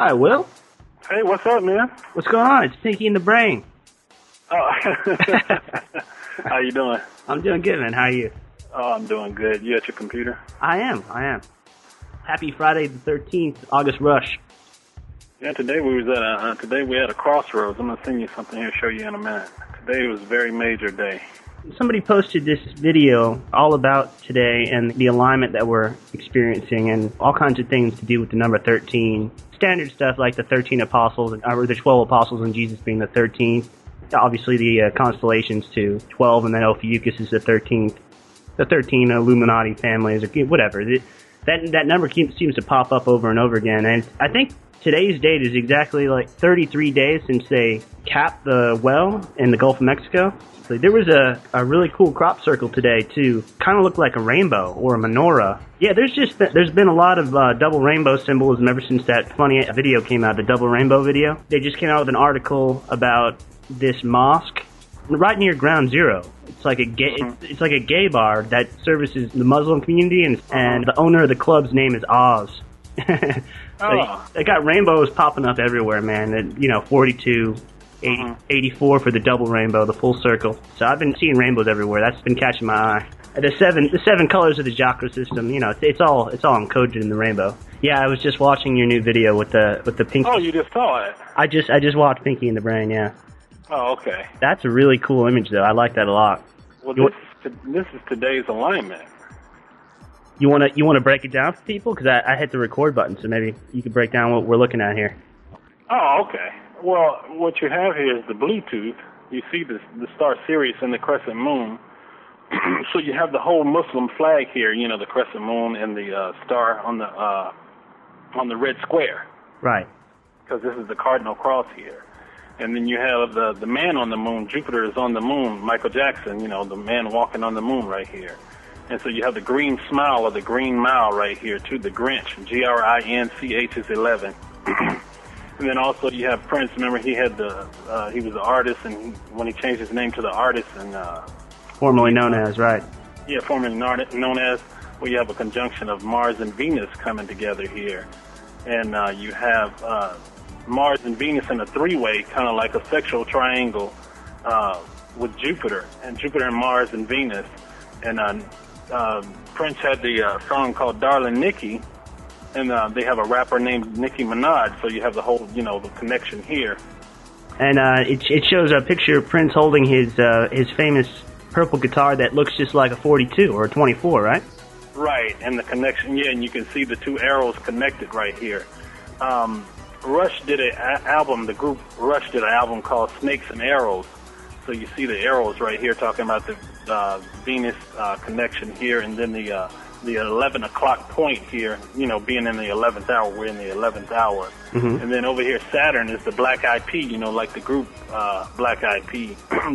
Hi, Will. Hey, what's up, man? What's going on? It's Pinky in the Brain. Oh, how you doing? I'm doing good, man. How are you? Oh, I'm doing good. You at your computer? I am. Happy Friday the 13th, August Rush. Yeah, today we had a crossroads. I'm gonna send you something here, show you in a minute. Today was a very major day. Somebody posted this video all about today and the alignment that we're experiencing and all kinds of things to do with the number 13. Standard stuff like the 13 apostles, or the 12 apostles and Jesus being the 13th. Obviously the constellations to 12, and then Ophiuchus is the 13th. The 13 Illuminati families, or whatever. That number seems to pop up over and over again. And I think today's date is exactly like 33 days since they capped the well in the Gulf of Mexico. So there was a really cool crop circle today, too. Kind of looked like a rainbow or a menorah. Yeah, there's been a lot of double rainbow symbolism ever since that funny video came out, the double rainbow video. They just came out with an article about this mosque right near Ground Zero. It's like a gay bar that services the Muslim community, and the owner of the club's name is Oz. They got rainbows popping up everywhere, man. And, 42, 80, 84 for the double rainbow, the full circle. So I've been seeing rainbows everywhere. That's been catching my eye. The seven colors of the chakra system. It's all encoded in the rainbow. Yeah, I was just watching your new video with the Pinky. Oh, you just saw it? I just watched Pinky in the Brain. Yeah. Oh, okay. That's a really cool image, though. I like that a lot. Well, this is today's alignment. You wanna break it down for people? Because I hit the record button, so maybe you could break down what we're looking at here. Oh, okay. Well, what you have here is the Bluetooth. You see the star Sirius and the crescent moon. So you have the whole Muslim flag here. The crescent moon and the star on the red square. Right. Because this is the cardinal cross here. And then you have the man on the moon. Jupiter is on the moon. Michael Jackson, the man walking on the moon right here. And so you have the green smile or the green mile right here, too, the Grinch. Grinch is 11. And then also you have Prince. Remember, he was an artist, and when he changed his name to the artist, and formerly known as, right? Yeah, formerly known as. Well, you have a conjunction of Mars and Venus coming together here, and you have Mars and Venus in a three-way, kind of like a sexual triangle with Jupiter and Mars and Venus. And Prince had the song called Darling Nikki, and they have a rapper named Nicki Minaj, so you have the whole, the connection here. And it shows a picture of Prince holding his famous purple guitar that looks just like a 42 or a 24, right? Right, and the connection, yeah, and you can see the two arrows connected right here. Rush did the group Rush did an album called Snakes and Arrows. So you see the arrows right here talking about the Venus connection here, and then the 11 o'clock point here, being in the 11th hour. We're in the 11th hour. Mm-hmm. And then over here, Saturn is the Black Eyed Pea, like the group Black Eyed Pea.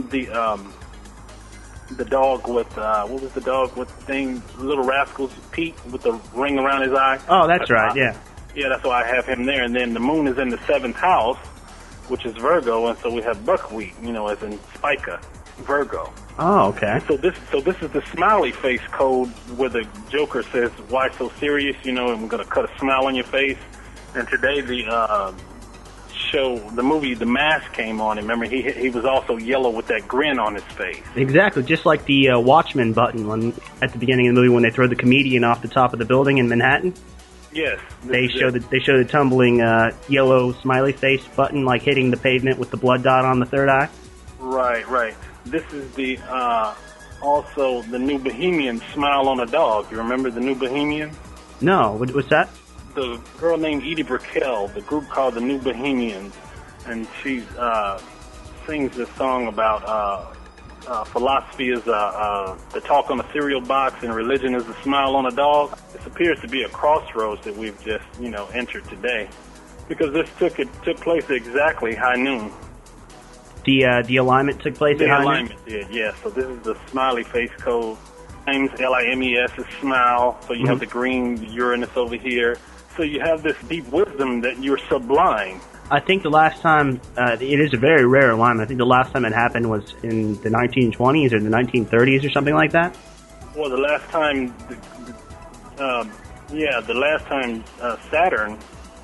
The dog with, what was the dog with the thing? Little Rascals, Pete, with the ring around his eye. Oh, that's right, yeah. Yeah, that's why I have him there. And then the moon is in the 7th house, which is Virgo, and so we have buckwheat, as in spica, Virgo. Oh, okay. So this is the smiley face code where the Joker says, "Why so serious?" I'm gonna cut a smile on your face. And today the movie The Mask came on. And remember, he was also yellow with that grin on his face. Exactly, just like the Watchmen button at the beginning of the movie when they throw the comedian off the top of the building in Manhattan. Yes. They show the tumbling yellow smiley face button, like hitting the pavement with the blood dot on the third eye. Right. This is the also the New Bohemian smile on a dog. You remember the New Bohemian? No, what's that? The girl named Edie Brickell, the group called the New Bohemians, and she sings this song about philosophy is the talk on a cereal box, and religion is the smile on a dog. This appears to be a crossroads that we've just, entered today, because this took place at exactly high noon. The alignment took place at high noon? The alignment did, yeah. So this is the smiley face code. Limes, Limes is smile. So you have the green Uranus over here. So you have this deep wisdom that you're sublime. I think the last time, it is a very rare alignment. I think the last time it happened was in the 1920s or the 1930s or something like that. Well, the last time, Saturn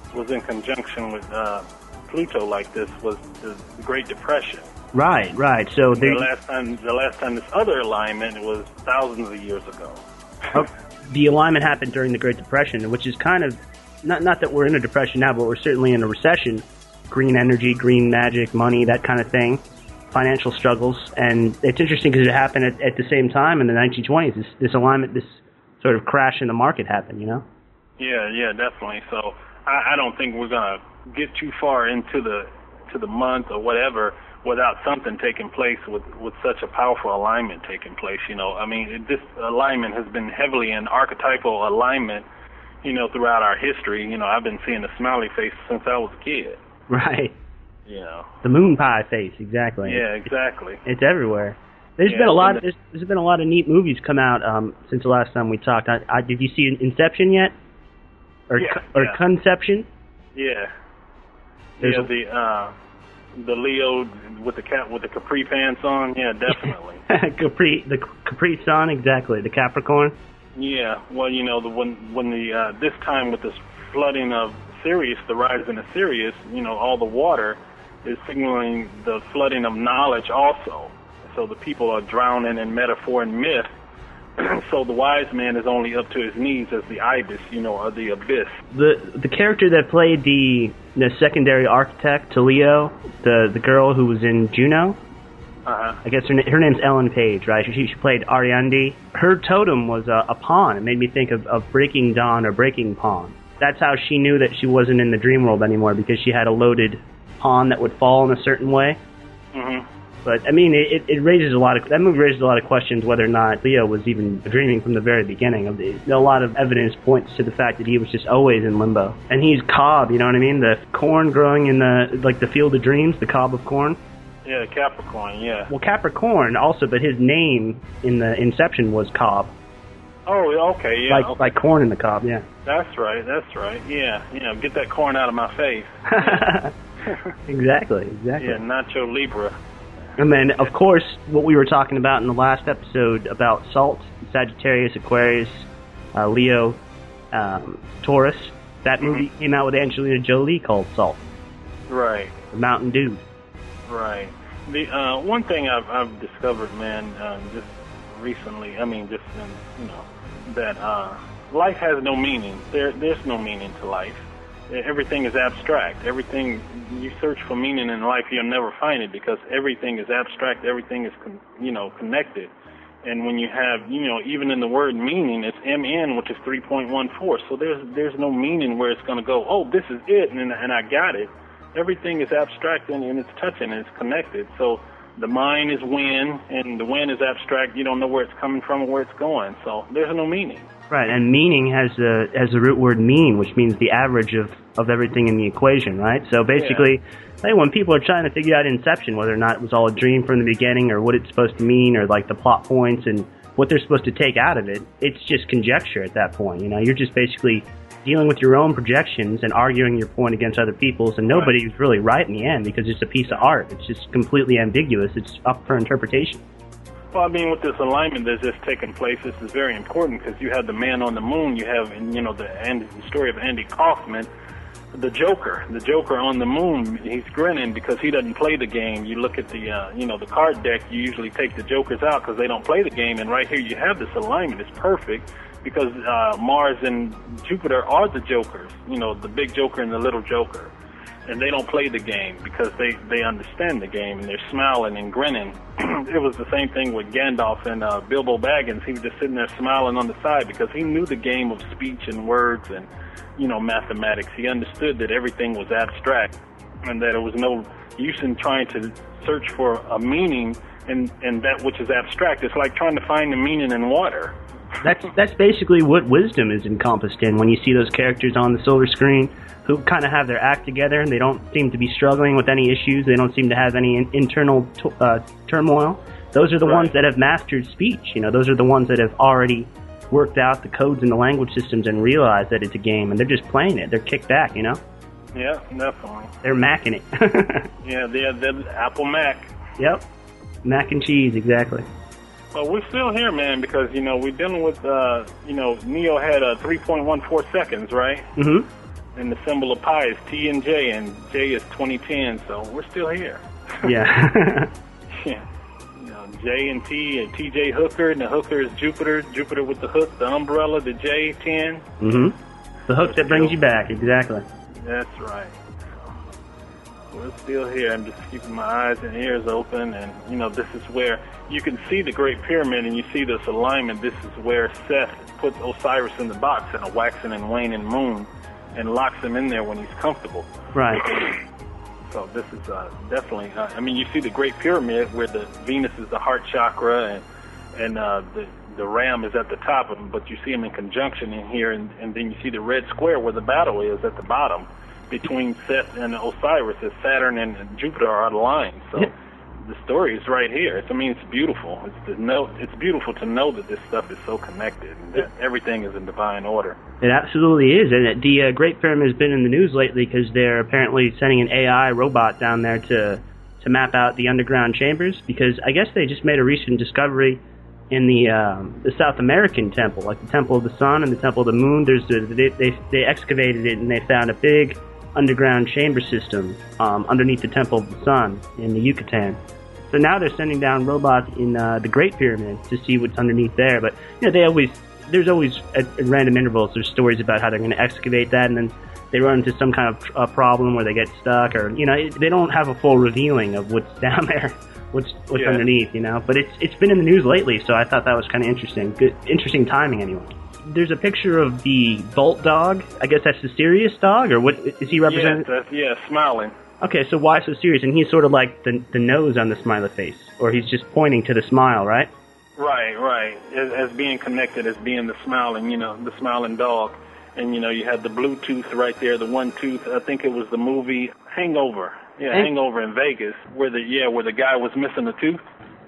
was in conjunction with Pluto like this was the Great Depression. Right. So the last time this other alignment was thousands of years ago. The alignment happened during the Great Depression, which is kind of not that we're in a depression now, but we're certainly in a recession. Green energy, green magic, money, that kind of thing, financial struggles, and it's interesting because it happened at the same time in the 1920s. This alignment, this sort of crash in the market happened, you know? Yeah, definitely. So I don't think we're gonna get too far into the month or whatever without something taking place with such a powerful alignment taking place. You know, I mean, this alignment has been heavily in archetypal alignment, you know, throughout our history. You know, I've been seeing the smiley face since I was a kid. Right. You know. The moon pie face, exactly. Yeah, exactly. It's everywhere. There's been a lot of neat movies come out since the last time we talked. Did you see Inception yet? Or Conception? Yeah. The Leo with the Capri pants on. Yeah, definitely. the Capri Sun, exactly. The Capricorn. Yeah. Well, you know, when this time with this flooding of Sirius, the rise in Sirius, you know, all the water is signaling the flooding of knowledge also. So the people are drowning in metaphor and myth. So the wise man is only up to his knees as the ibis, you know, or the abyss. The character that played the secondary architect to Leo, the girl who was in Juno, I guess her name's Ellen Page, right? She played Ariadne. Her totem was a pawn. It made me think of Breaking Dawn or Breaking Pawn. That's how she knew that she wasn't in the dream world anymore, because she had a loaded pawn that would fall in a certain way. Mm-hmm. But, I mean, it raises that movie raises a lot of questions whether or not Leo was even dreaming from the very beginning. A lot of evidence points to the fact that he was just always in limbo. And he's Cobb, you know what I mean? The corn growing in the field of dreams, the cob of corn. Yeah, Capricorn, yeah. Well, Capricorn also, but his name in the Inception was Cobb. Oh, okay, yeah. Like corn in the cob, yeah. That's right. Yeah, get that corn out of my face. Exactly. Yeah, Nacho Libre. And then, of course, what we were talking about in the last episode about Salt, Sagittarius, Aquarius, Leo, Taurus. That movie came out with Angelina Jolie called Salt. Right. The Mountain Dew. Right. The one thing I've discovered, man, just recently, that life has no meaning. There's no meaning to life. Everything is abstract. Everything, you search for meaning in life, you'll never find it, because everything is abstract. Everything is, connected. And when you have, even in the word meaning, it's MN, which is 3.14. So there's no meaning where it's going to go, oh, this is it, and I got it. Everything is abstract, and it's touching, and it's connected. So the mind is wind, and the wind is abstract. You don't know where it's coming from or where it's going. So there's no meaning. Right, and meaning has the root word mean, which means the average of everything in the equation, right? So basically, when people are trying to figure out Inception, whether or not it was all a dream from the beginning, or what it's supposed to mean, or like the plot points and what they're supposed to take out of it, it's just conjecture at that point. You're just basically dealing with your own projections and arguing your point against other people's, and nobody's really right in the end, because it's a piece of art. It's just completely ambiguous. It's up for interpretation. Well, I mean, with this alignment that's just taking place, this is very important, because you have the man on the moon, you have, the story of Andy Kaufman, the Joker on the moon. He's grinning because he doesn't play the game. You look at the card deck, you usually take the Jokers out because they don't play the game, and right here you have this alignment. It's perfect, because Mars and Jupiter are the Jokers, the big Joker and the little Joker. And they don't play the game because they understand the game, and they're smiling and grinning. It was the same thing with Gandalf and Bilbo Baggins. He was just sitting there smiling on the side because he knew the game of speech and words and, mathematics. He understood that everything was abstract, and that there was no use in trying to search for a meaning in that which is abstract. It's like trying to find the meaning in water. That's basically what wisdom is encompassed in when you see those characters on the silver screen who kind of have their act together, and they don't seem to be struggling with any issues. They don't seem to have any internal turmoil. Those are the ones that have mastered speech. Those are the ones that have already worked out the codes in the language systems and realized that it's a game, and they're just playing it. They're kicked back, Yeah, definitely. They're macking it. Yeah, they're Apple Mac. Yep. Mac and cheese, exactly. Well, we're still here, man, because, we're dealing with, Neo had 3.14 seconds, right? Mm-hmm. And the symbol of pi is T and J, and J is 2010, so we're still here. Yeah. Yeah. You know, J and T, and TJ Hooker, and the Hooker is Jupiter. Jupiter with the hook, the umbrella, the J10. Mm-hmm. The hook that brings you back, exactly. That's right. So we're still here. I'm just keeping my eyes and ears open, and, you know, this is where you can see the Great Pyramid, and you see this alignment. This is where Seth puts Osiris in the box in a waxing and waning moon and locks him in there when he's comfortable. Right. So this is definitely, I mean, you see the Great Pyramid where the Venus is the heart chakra, and the ram is at the top of them, but you see them in conjunction in here, and then you see the red square where the battle is at the bottom between Seth and Osiris, as Saturn and Jupiter are aligned. So the story is right here. I mean, it's beautiful. It's beautiful to know that this stuff is so connected and that everything is in divine order. It absolutely is, and the Great Pyramid has been in the news lately because they're apparently sending an AI robot down there to map out the underground chambers, because I guess they just made a recent discovery in the South American temple, like the Temple of the Sun and the Temple of the Moon. They excavated it and they found a big underground chamber system underneath the Temple of the Sun in the Yucatan. So now they're sending down robots in the Great Pyramid to see what's underneath there. But you know, there's always at random intervals there's stories about how they're going to excavate that, and then they run into some kind of problem where they get stuck, or you know, they don't have a full revealing of what's down there, what's underneath, you know. But it's been in the news lately, so I thought that was kind of interesting. Good, interesting timing anyway. There's a picture of the Bolt dog. I guess that's the serious dog, or what is he representing? Yeah, smiling. Okay, so why so serious? And he's sort of like the nose on the smiley face, or he's just pointing to the smile, right? Right. As being connected, as being the smiling, you know, the smiling dog. And, you know, you had the blue tooth right there, the one tooth. I think it was the movie Hangover. Yeah, Hangover in Vegas, where the guy was missing a tooth.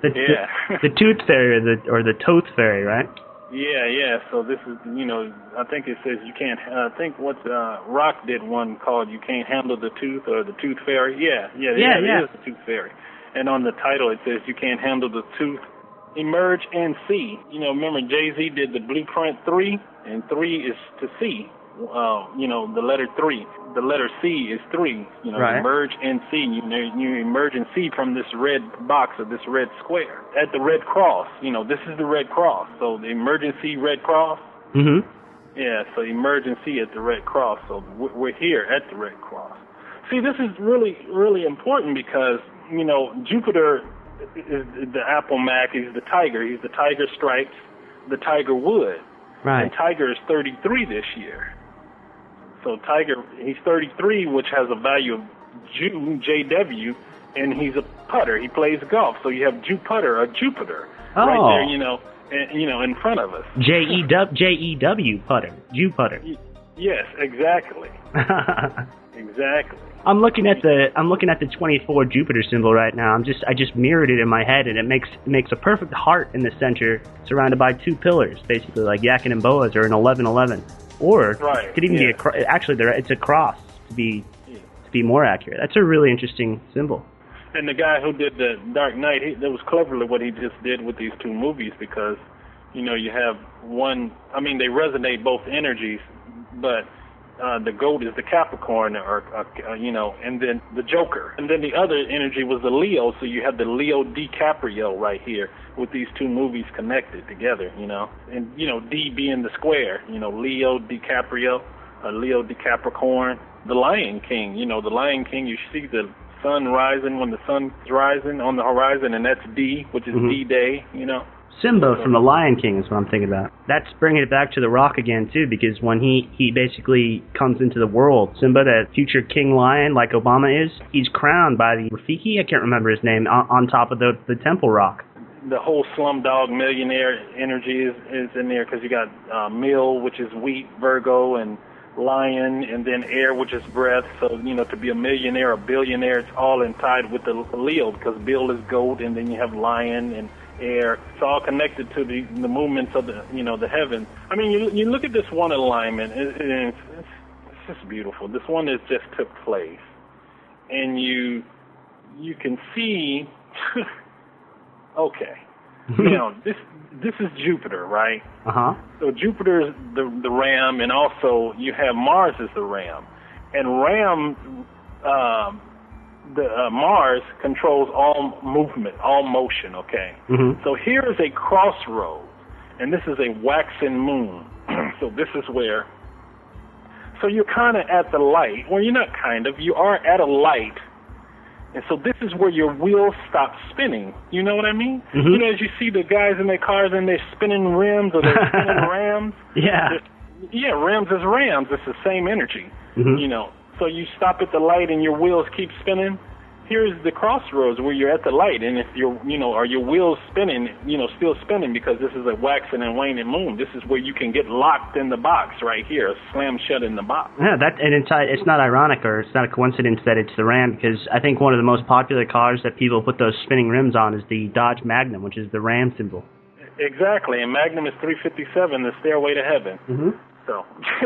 The tooth fairy, or the tooth fairy, right? Yeah. So this is, you know, I think it says you can't. I think what Rock did one called "You Can't Handle the Tooth" or the Tooth Fairy. Yeah. It is the Tooth Fairy. And on the title it says "You Can't Handle the Tooth. Emerge and see." You know, remember Jay-Z did the Blueprint 3, and 3 is to see. You know, the letter 3. The letter C is 3. You know, right. Emerge and see. You emerge and see from this red box or this red square at the Red Cross. You know, this is the Red Cross. So the Emergency Red Cross. Mm-hmm. Yeah. So emergency at the Red Cross. So we're here at the Red Cross. See, this is really, really important because, you know, Jupiter is the Apple Mac. He's the tiger. He's the tiger stripes, the tiger wood. Right. And Tiger is 33 this year. So Tiger, he's 33, which has a value of JW, and he's a putter. He plays golf. So you have Jupiter, right there, you know, in front of us. JEW putter, Jupiter. Yes, exactly. Exactly. I'm looking at the 24 Jupiter symbol right now. I just mirrored it in my head, and it makes a perfect heart in the center, surrounded by two pillars, basically like Yakin and Boaz, or an 1111, or it could even be it's a cross to be more accurate. That's a really interesting symbol. And the guy who did the Dark Knight, that was cleverly what he just did with these two movies, because you know you have one. I mean, they resonate both energies, but. The goat is the Capricorn, you know, and then the Joker. And then the other energy was the Leo, so you have the Leo DiCaprio right here with these two movies connected together, you know. And, you know, D being the square, you know, Leo DiCaprio, Leo DiCapricorn. The Lion King, you know, the Lion King, you see the sun rising when the sun's rising on the horizon, and that's D, which is D-Day, you know. Simba from The Lion King is what I'm thinking about. That's bringing it back to The Rock again, too, because when he basically comes into the world, Simba, that future king lion like Obama is, he's crowned by the Rafiki, I can't remember his name, on top of the Temple Rock. The whole Slumdog Millionaire energy is in there, because you got Mill, which is wheat, Virgo, and Lion, and then air, which is breath. So, you know, to be a millionaire, a billionaire, it's all tied with the Leo, because Bill is goat, and then you have Lion and air. It's all connected to the movements of the heavens. I mean, you look at this one alignment, it's just beautiful. This one that just took place, and you can see. Okay, you know, this is Jupiter, right? So Jupiter is the ram, and also you have Mars as the ram. and Mars controls all movement, all motion. Okay, so here is a crossroad, and this is a waxing moon. So this is where. So you're kind of at the light. Well, you're not kind of. You are at a light. And so this is where your wheels stop spinning. You know what I mean? You know, as you see the guys in their cars and they're spinning rims or they're spinning rams. Yeah, rims is rams. It's the same energy. You know, so you stop at the light and your wheels keep spinning. Here's the crossroads where you're at the light, and if are your wheels spinning, still spinning because this is a waxing and waning moon. This is where you can get locked in the box right here, slam shut in the box. Yeah, it's not ironic or it's not a coincidence that it's the Ram, because I think one of the most popular cars that people put those spinning rims on is the Dodge Magnum, which is the Ram symbol. Exactly, and Magnum is 357, the Stairway to Heaven. So.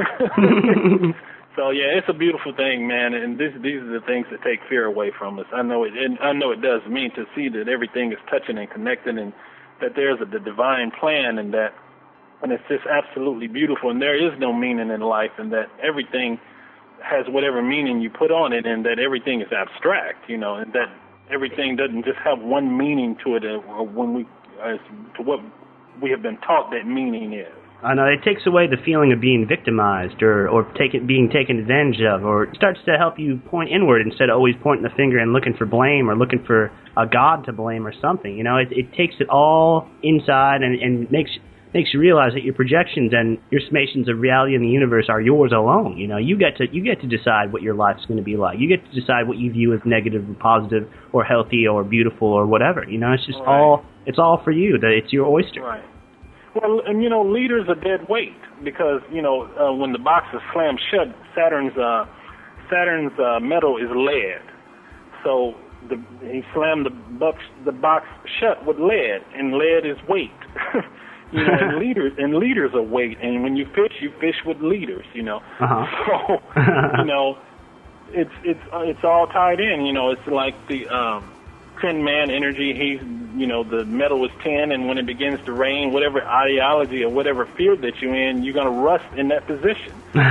So yeah, it's a beautiful thing, man, and these are the things that take fear away from us. I know it does mean to see that everything is touching and connected, and that there's the divine plan, and it's just absolutely beautiful, and there is no meaning in life, and that everything has whatever meaning you put on it, and that everything is abstract, and that everything doesn't just have one meaning to it, or to what we have been taught that meaning is. I know, it takes away the feeling of being victimized or being taken advantage of, or it starts to help you point inward instead of always pointing the finger and looking for blame or looking for a god to blame or something. It takes it all inside and makes you realize that your projections and your summations of reality in the universe are yours alone. You get to decide what your life's going to be like. You get to decide what you view as negative or positive or healthy or beautiful or whatever. It's just it's all for you. It's your oyster. Right. Well, and leaders are dead weight because when the box is slammed shut, Saturn's metal is lead. So he slammed the box shut with lead, and lead is weight. and leaders are weight. And when you fish with leaders. So it's all tied in. It's like the 10-man energy. The metal is 10, and when it begins to rain, whatever ideology or whatever field that you're in, you're going to rust in that position.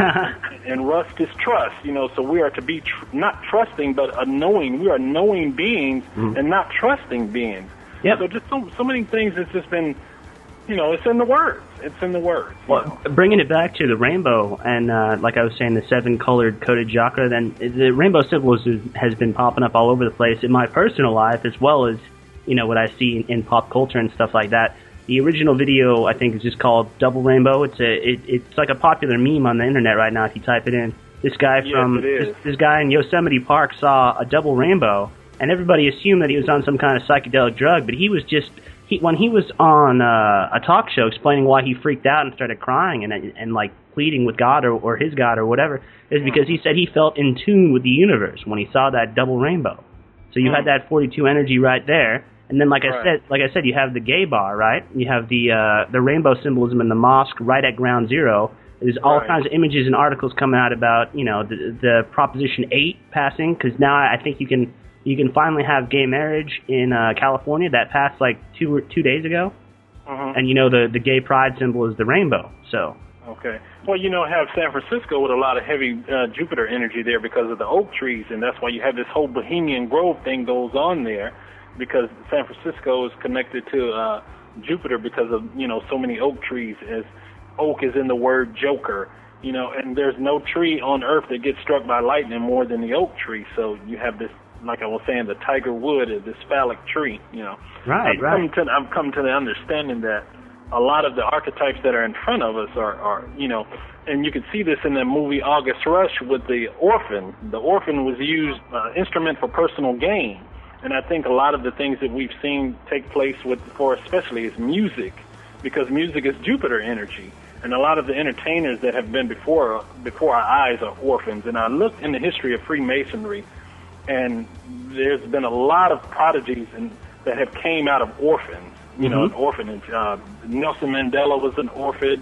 And rust is trust, so we are to be not trusting, but knowing. We are knowing beings and not trusting beings. Yep. So just so many things that's just been, it's in the words. It's in the words. Well, bringing it back to the rainbow, and like I was saying, the 7-colored coded chakra, then the rainbow symbol has been popping up all over the place in my personal life, as well as, what I see in pop culture and stuff like that. The original video, I think, is just called Double Rainbow. It's like a popular meme on the internet right now if you type it in. This guy this guy in Yosemite Park saw a double rainbow, and everybody assumed that he was on some kind of psychedelic drug, but he was just... when he was on a talk show explaining why he freaked out and started crying and like pleading with God or his God or whatever, is because he said he felt in tune with the universe when he saw that double rainbow. So you had that 42 energy right there, and then like I said, you have the gay bar, right? You have the rainbow symbolism in the mosque right at ground zero. There's all kinds of images and articles coming out about the Proposition 8 passing, because now I think you can finally have gay marriage in California. That passed like two days ago. And the gay pride symbol is the rainbow. So okay, well have San Francisco with a lot of heavy Jupiter energy there because of the oak trees, and that's why you have this whole Bohemian Grove thing goes on there, because San Francisco is connected to Jupiter because of so many oak trees, as oak is in the word joker. And there's no tree on Earth that gets struck by lightning more than the oak tree. So you have this, like I was saying, the tiger wood is this phallic tree, Right, I've come to the understanding that a lot of the archetypes that are in front of us are and you can see this in the movie August Rush with the orphan. The orphan was used instrument for personal gain. And I think a lot of the things that we've seen take place for especially is music, because music is Jupiter energy. And a lot of the entertainers that have been before our eyes are orphans. And I looked in the history of Freemasonry, and there's been a lot of prodigies that have came out of orphans, an orphanage. Nelson Mandela was an orphan.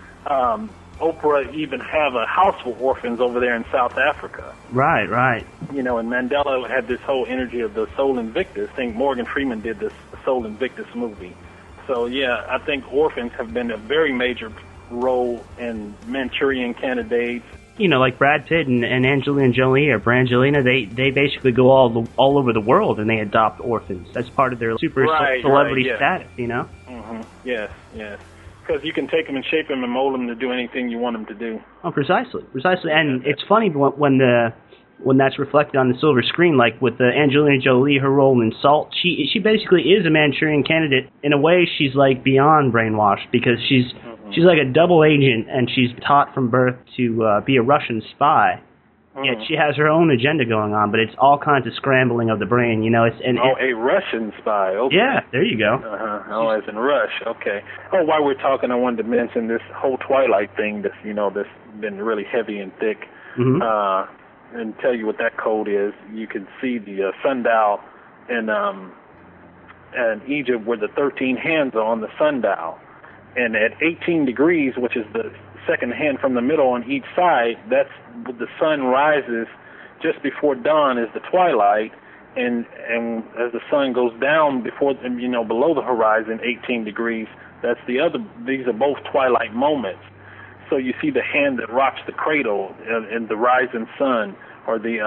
Oprah even have a house for orphans over there in South Africa. Right. And Mandela had this whole energy of the Soul Invictus. I think Morgan Freeman did this Soul Invictus movie. So, yeah, I think orphans have been a very major role in Manchurian Candidates, You know, like Brad Pitt and Angelina Jolie or Brangelina, they basically go all over the world and they adopt orphans. That's part of their super celebrity status, you know? Mm-hmm. Yes, yes. Because you can take them and shape them and mold them to do anything you want them to do. Oh, precisely. And it's funny when that's reflected on the silver screen, like with Angelina Jolie, her role in Salt, she basically is a Manchurian candidate. In a way, she's like beyond brainwashed because she's like a double agent, and she's taught from birth to be a Russian spy. Yet she has her own agenda going on, but it's all kinds of scrambling of the brain, you know. A Russian spy. Okay. Yeah, there you go. Oh, as in Rush. Okay. Oh, while we're talking, I wanted to mention this whole Twilight thing that's been really heavy and thick. Mm-hmm. And tell you what that code is. You can see the sundial in Egypt where the 13 hands are on the sundial. And at 18 degrees, which is the second hand from the middle on each side, that's the sun rises just before dawn is the twilight, and as the sun goes down below the horizon, 18 degrees, these are both twilight moments. So you see the hand that rocks the cradle in the rising sun, or the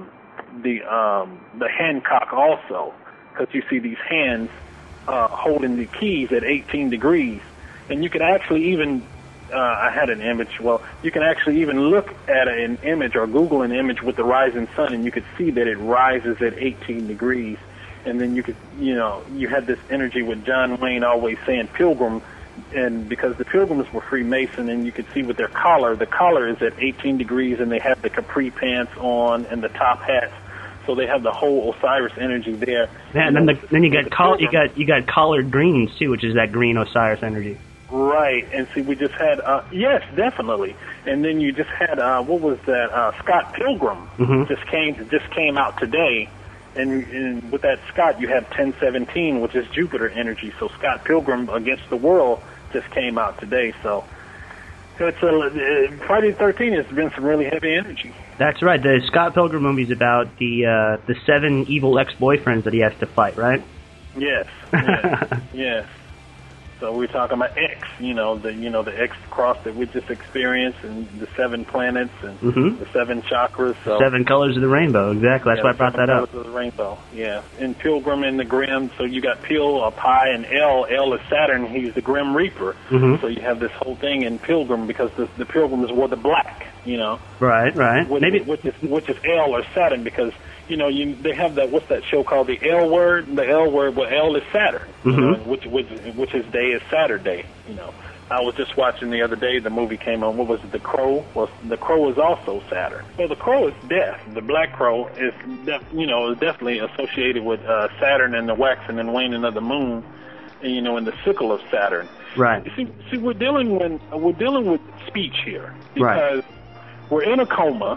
Hancock also, because you see these hands holding the keys at 18 degrees. And you can actually even, I had an image, you can actually even look at an image or Google an image with the rising sun, and you could see that it rises at 18 degrees. And then you had this energy with John Wayne always saying pilgrim, and because the pilgrims were Freemason, and you could see with their collar, the collar is at 18 degrees, and they have the capri pants on and the top hats. So they have the whole Osiris energy there. Yeah, and then you got collard greens too, which is that green Osiris energy. Right, and see, we just had yes, definitely, and then you just had what was that? Scott Pilgrim just came out today, and with that Scott, you have 1017, which is Jupiter energy. So Scott Pilgrim Against the World just came out today. So it's Friday the 13th has been some really heavy energy. That's right. The Scott Pilgrim movie is about the 7 evil ex-boyfriends that he has to fight, right? Yes. Yes. So we're talking about X, the X cross that we just experienced, and the 7 planets and the 7 chakras. So 7 colors of the rainbow, exactly. That's why I brought that up. 7 colors of the rainbow, yeah. And Pilgrim and the Grim, so you got Pil, Pi, and L. L is Saturn. He's the Grim Reaper. So you have this whole thing in Pilgrim because the Pilgrims wore the black, Right. Which is L or Saturn because they have that. What's that show called? The L Word. The L Word. Well, L is Saturn, which his day is Saturday. I was just watching the other day. The movie came on. What was it? The Crow. Well, the Crow is also Saturn. Well, the Crow is death. The Black Crow is, is definitely associated with Saturn and the waxing and waning of the moon, and and the sickle of Saturn. Right. See, we're dealing with speech here because we're in a coma.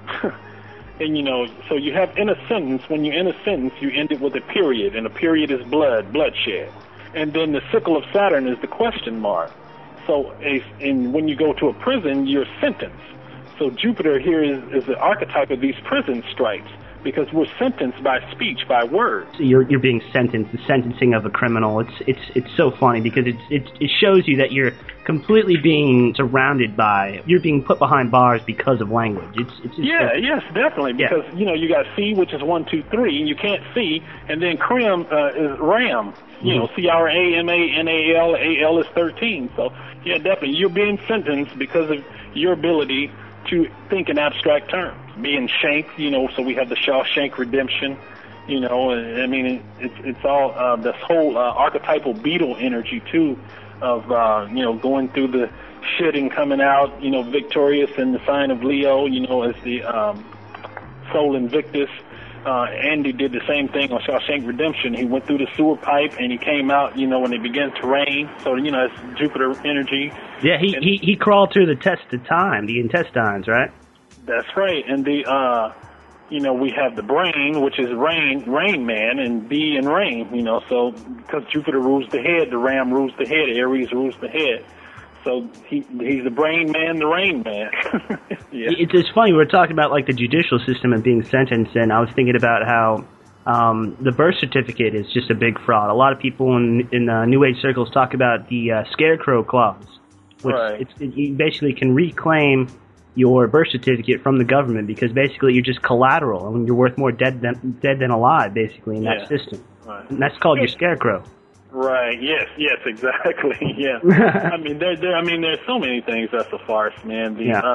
And, so you have in a sentence, when you end a sentence, you end it with a period, and a period is bloodshed. And then the sickle of Saturn is the question mark. So and when you go to a prison, you're sentenced. So Jupiter here is the archetype of these prison stripes because we're sentenced by speech, by words. So you're being sentenced, the sentencing of a criminal. It's so funny because it shows you that you're completely being surrounded by, you're being put behind bars because of language. Yes, definitely. Because you got C, which is 1, 2, 3, and you can't see, and then Cram is Ram. CRAMANAL, AL is 13. So yeah, definitely, you're being sentenced because of your ability to think in abstract terms. Being shanked, so we have the Shawshank Redemption. I mean, it's all this whole archetypal beetle energy too, of going through the shit and coming out, victorious in the sign of Leo, as the Sol Invictus. Andy did the same thing on Shawshank Redemption. He went through the sewer pipe and he came out, when it began to rain. So, it's Jupiter energy. Yeah, he crawled through the test of time, the intestines, right? That's right. And we have the brain, which is Rain Man, and B and Rain, so because Jupiter rules the head, the Ram rules the head, Aries rules the head. So he's the brain man, the Rain Man. Yeah. It's funny, we were talking about like the judicial system and being sentenced, and I was thinking about how the birth certificate is just a big fraud. A lot of people in New Age circles talk about the Scarecrow Clause, which you basically can reclaim your birth certificate from the government because basically you're just collateral and you're worth more dead than alive, basically, in that system. Right. And that's called your scarecrow. Right. Yes. Exactly. Yeah. I mean, there's so many things that's a farce, man.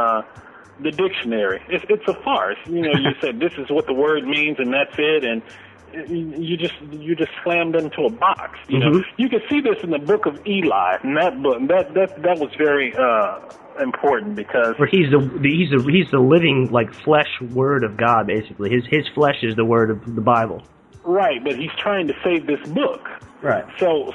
The dictionary, it's a farce. You know, you said this is what the word means, and that's it, and you just slammed into a box. You know, you can see this in the book of Eli, and that book that was very important because where he's the living like flesh word of God, basically. His flesh is the word of the Bible. Right, but he's trying to save this book. Right. So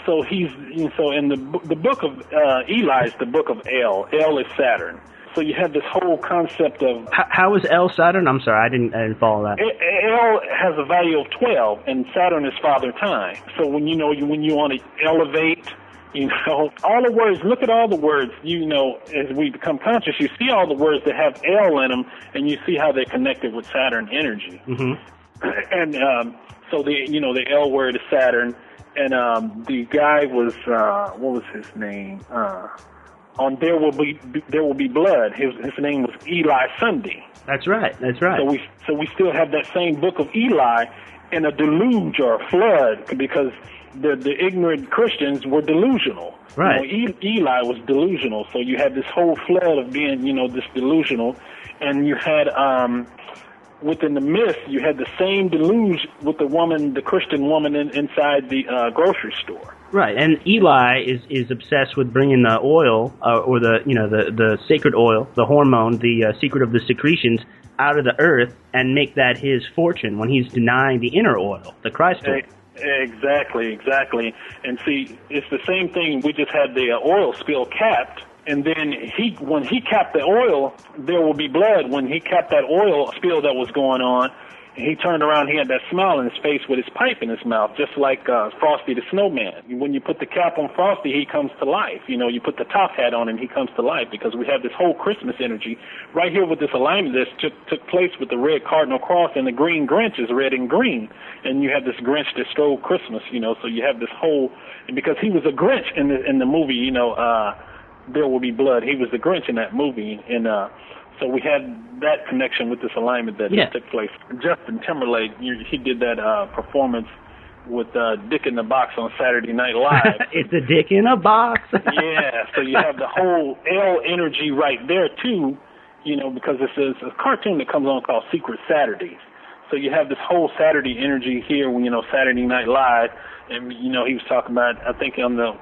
in the book of Eli is the book of El. El is Saturn. So you have this whole concept of how is El Saturn? I'm sorry, I didn't follow that. El has a value of 12, and Saturn is Father Time. So when you want to elevate, you know, all the words. Look at all the words. You know, as we become conscious, you see all the words that have El in them, and you see how they're connected with Saturn energy. And so the L word is Saturn, and the guy was what was his name? On There Will Be Blood. His name was Eli Sunday. That's right. So we still have that same book of Eli in a deluge or a flood because the ignorant Christians were delusional. Right. You know, Eli was delusional. So you had this whole flood of being, you know, this delusional, and you had within the myth, you had the same deluge with the Christian woman inside the grocery store. Right, and Eli is obsessed with bringing the oil, or the sacred oil, the hormone, the secret of the secretions, out of the earth and make that his fortune when he's denying the inner oil, the Christ oil. Exactly. And see, it's the same thing. We just had the oil spill capped. And then when he capped the oil, There Will Be Blood. When he capped that oil spill that was going on, he turned around, he had that smile on his face with his pipe in his mouth, just like Frosty the Snowman. When you put the cap on Frosty, he comes to life. You know, you put the top hat on him, he comes to life, because we have this whole Christmas energy right here with this alignment that took place with the red cardinal cross, and the green Grinch is red and green. And you have this Grinch that stole Christmas, you know, so you have this whole, because he was a Grinch in the movie, you know, There Will Be Blood. He was the Grinch in that movie, and so we had that connection with this alignment that took place. Justin Timberlake, he did that performance with Dick in the Box on Saturday Night Live. It's a Dick in a Box. Yeah, so you have the whole L energy right there too, you know, because it's a cartoon that comes on called Secret Saturdays. So you have this whole Saturday energy here, when, you know, Saturday Night Live, and, you know, he was talking about, I think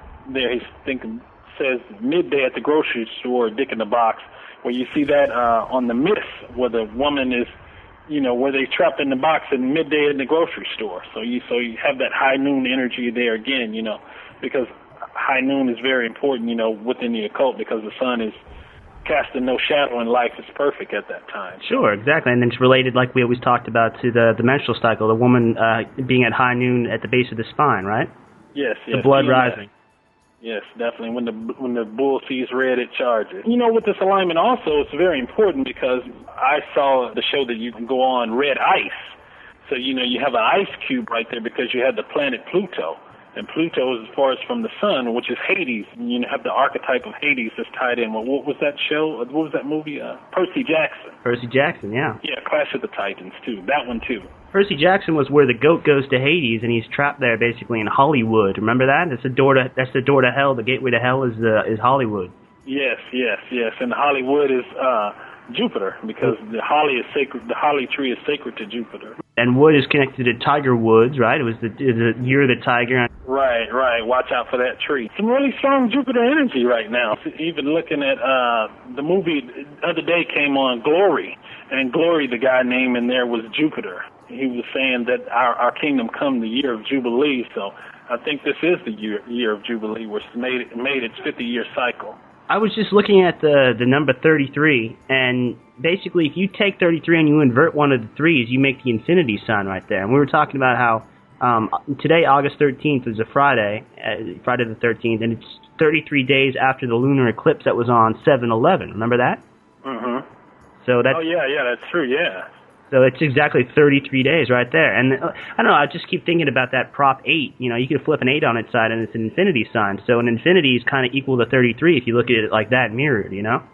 says midday at the grocery store, Dick in the Box, where you see that on the myth where the woman is, you know, where they trapped in the box at midday in the grocery store. So you have that high noon energy there again, you know, because high noon is very important, you know, within the occult, because the sun is casting no shadow and life is perfect at that time. Sure, exactly. And then it's related, like we always talked about, to the menstrual cycle, the woman being at high noon at the base of the spine, right? Yes. The blood rising. Yes, definitely. When the bull sees red, it charges. You know, with this alignment also, it's very important, because I saw the show that you can go on, Red Ice. So, you know, you have an ice cube right there because you have the planet Pluto. And Pluto is as far as from the sun, which is Hades. And you have the archetype of Hades that's tied in. Well, what was that show? What was that movie? Percy Jackson. Percy Jackson, yeah. Yeah, Clash of the Titans, too. That one, too. Percy Jackson was where the goat goes to Hades, and he's trapped there basically in Hollywood. Remember that? That's the door to hell. The gateway to hell is Hollywood. Yes. And Hollywood is Jupiter, because the holly is sacred. The holly tree is sacred to Jupiter. And wood is connected to Tiger Woods, right? It was the year of the tiger. Right. Watch out for that tree. Some really strong Jupiter energy right now. Even looking at the movie the other day came on, Glory. And Glory, the guy named in there was Jupiter. He was saying that our kingdom come the year of Jubilee. So I think this is the year of Jubilee, which made its 50-year cycle. I was just looking at the number 33, and basically if you take 33 and you invert one of the threes, you make the infinity sign right there. And we were talking about how today, August 13th, is a Friday, Friday the 13th, and it's 33 days after the lunar eclipse that was on 7/11. Remember that? Mm-hmm. So that's, oh, yeah, that's true, yeah. So it's exactly 33 days right there. And I don't know, I just keep thinking about that prop 8. You know, you could flip an 8 on its side and it's an infinity sign. So an infinity is kind of equal to 33 if you look at it like that mirrored, you know?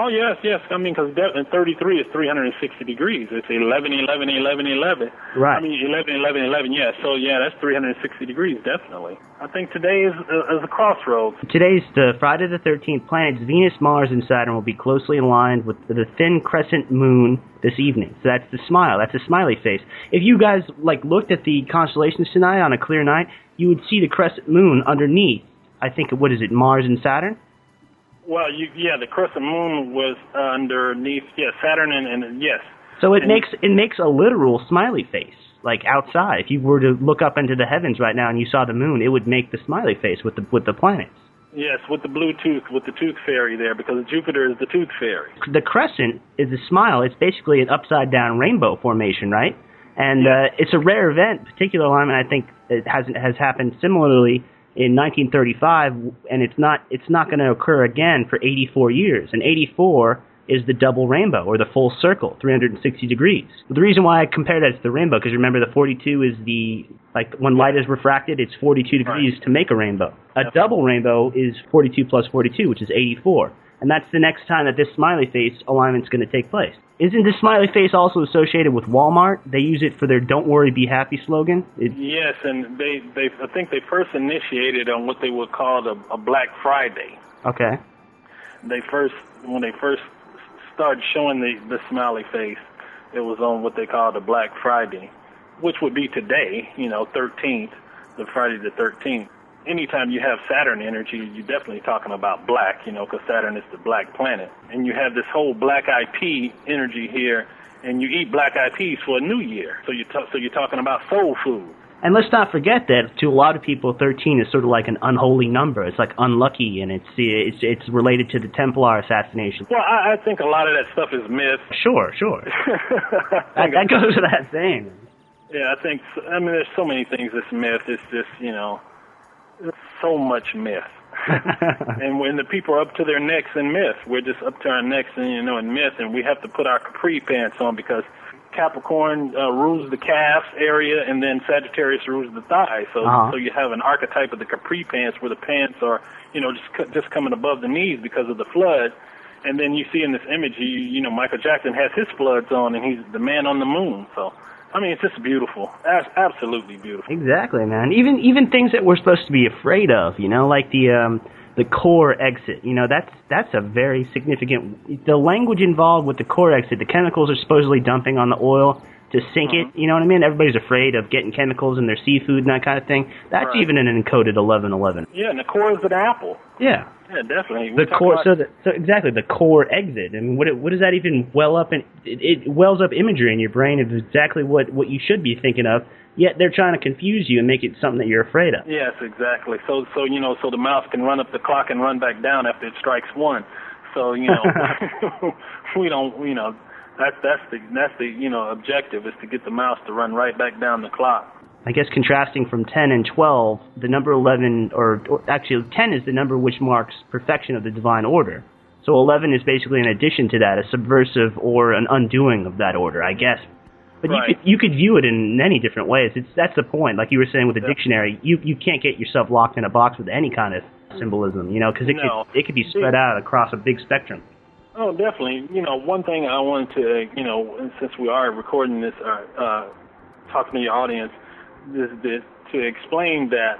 Oh, yes, yes. I mean, because 33 is 360 degrees. It's 11, 11, 11, 11. Right. I mean, 11, 11, 11, yeah. So, yeah, that's 360 degrees, definitely. I think today is a crossroads. Today's the Friday the 13th. Planets Venus, Mars, and Saturn will be closely aligned with the thin crescent moon this evening. So that's the smile. That's a smiley face. If you guys, looked at the constellations tonight on a clear night, you would see the crescent moon underneath. I think, what is it, Mars and Saturn? Well, the crescent moon was underneath, Saturn and yes. So it makes a literal smiley face, like outside. If you were to look up into the heavens right now and you saw the moon, it would make the smiley face with the planets. Yes, with the blue tooth, with the tooth fairy there, because Jupiter is the tooth fairy. The crescent is a smile. It's basically an upside down rainbow formation, right? And it's a rare event. Particular alignment, I think, has happened similarly in 1935, and it's not going to occur again for 84 years. And 84 is the double rainbow, or the full circle, 360 degrees. The reason why I compare that to the rainbow, because remember the 42 is when light is refracted, it's 42 degrees to make a rainbow. A double rainbow is 42 plus 42, which is 84. And that's the next time that this smiley face alignment's going to take place. Isn't this smiley face also associated with Walmart? They use it for their "Don't Worry, Be Happy" slogan. Yes, and I think they first initiated on what they would call a Black Friday. Okay. When they first started showing the smiley face, it was on what they called a Black Friday, which would be today, 13th, the Friday the 13th. Anytime you have Saturn energy, you're definitely talking about black, because Saturn is the black planet. And you have this whole black-eyed pea energy here, and you eat black-eyed peas for a new year. So you're talking about soul food. And let's not forget that to a lot of people, 13 is sort of like an unholy number. It's like unlucky, and it's related to the Templar assassination. Well, I think a lot of that stuff is myth. Sure. that goes without saying. Yeah, there's so many things that's myth. It's just, it's so much myth. And when the people are up to their necks in myth, we're just up to our necks in myth, and we have to put our capri pants on because Capricorn rules the calves area, and then Sagittarius rules the thigh. So you have an archetype of the capri pants where the pants are, just coming above the knees because of the flood. And then you see in this image, Michael Jackson has his floods on, and he's the man on the moon. So, I mean, it's just beautiful. Absolutely beautiful. Exactly, man. Even things that we're supposed to be afraid of, like the core exit. That's a very significant. The language involved with the core exit. The chemicals are supposedly dumping on the oil to sink it. You know what I mean? Everybody's afraid of getting chemicals in their seafood and that kind of thing. That's even an encoded 1111. Yeah, and the core is an apple. Yeah. Yeah, definitely. The core. So exactly, the core exit. I mean, what does that even well up? It wells up imagery in your brain of exactly what you should be thinking of. Yet they're trying to confuse you and make it something that you're afraid of. Yes, exactly. So the mouse can run up the clock and run back down after it strikes one. So we don't. That's the objective is to get the mouse to run right back down the clock. I guess contrasting from 10 and 12, the number 11, or actually 10 is the number which marks perfection of the divine order. So 11 is basically an addition to that, a subversive or an undoing of that order, I guess. But you could view it in many different ways. That's the point. Like you were saying with the dictionary, you can't get yourself locked in a box with any kind of symbolism, because it could be spread out across a big spectrum. Oh, definitely. One thing I wanted to, since we are recording this, talking to your audience, is to explain that,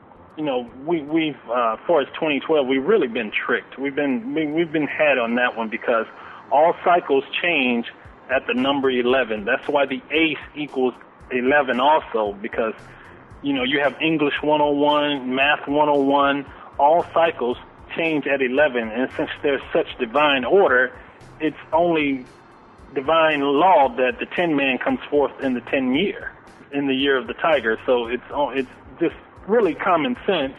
we've as far as 2012, we've really been tricked. We've been had on that one because all cycles change at the number 11. That's why the ace equals 11 also, because, you have English 101, Math 101, all cycles change at 11, and since there's such divine order, it's only divine law that the 10 man comes forth in the 10 year, in the year of the tiger. So it's just really common sense,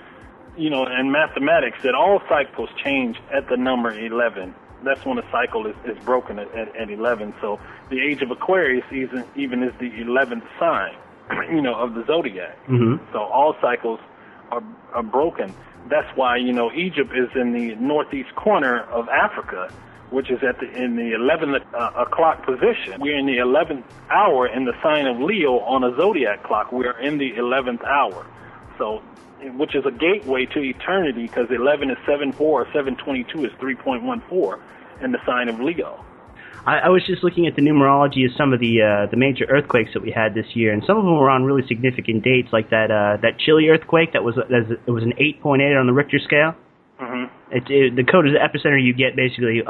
and mathematics that all cycles change at the number 11. That's when a cycle is broken at 11. So the age of Aquarius even is the 11th sign, of the zodiac. Mm-hmm. So all cycles are broken. That's why, Egypt is in the northeast corner of Africa, which is in the 11 o'clock position. We're in the 11th hour in the sign of Leo on a zodiac clock. We are in the 11th hour, so which is a gateway to eternity, because 11 is 7.4, 722 is 3.14, in the sign of Leo. I was just looking at the numerology of some of the major earthquakes that we had this year, and some of them were on really significant dates, like that Chile earthquake it was an 8.8 on the Richter scale. Mm-hmm. The code of the epicenter, you get basically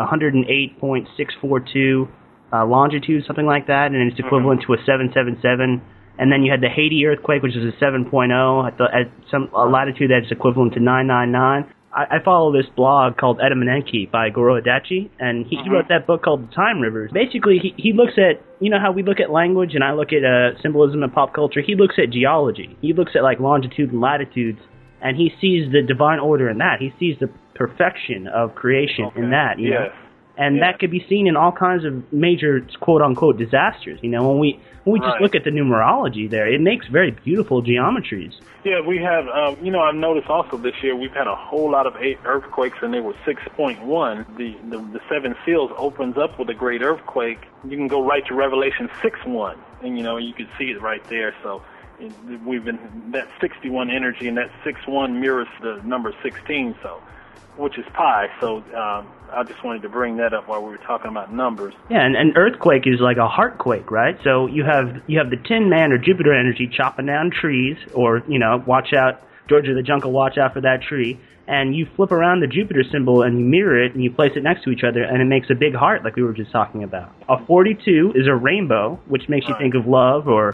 108.642 longitude, something like that, and it's equivalent to a 777. And then you had the Haiti earthquake, which is a 7.0 at some latitude that's equivalent to 999. I follow this blog called Edamanenki by Goro Adachi, and he wrote that book called The Time Rivers. Basically, he looks at, you know how we look at language and I look at symbolism and pop culture? He looks at geology. He looks at like longitude and latitudes, and he sees the divine order in that. He sees the perfection of creation in that, you know? And that could be seen in all kinds of major quote-unquote disasters. You know, when we just look at the numerology there, it makes very beautiful geometries. Yeah, we have, I've noticed also this year we've had a whole lot of earthquakes, and they were 6.1. The Seven Seals opens up with a great earthquake. You can go right to Revelation 6.1, and, you can see it right there. So that 61 energy and that 6.1 mirrors the number 16, which is pi. So I just wanted to bring that up while we were talking about numbers. Yeah, and an earthquake is like a heartquake, right? So you have the Tin Man or Jupiter energy chopping down trees, or watch out, Georgia the Jungle, watch out for that tree. And you flip around the Jupiter symbol and you mirror it and you place it next to each other, and it makes a big heart, like we were just talking about. A 42 is a rainbow, which makes you think of love, or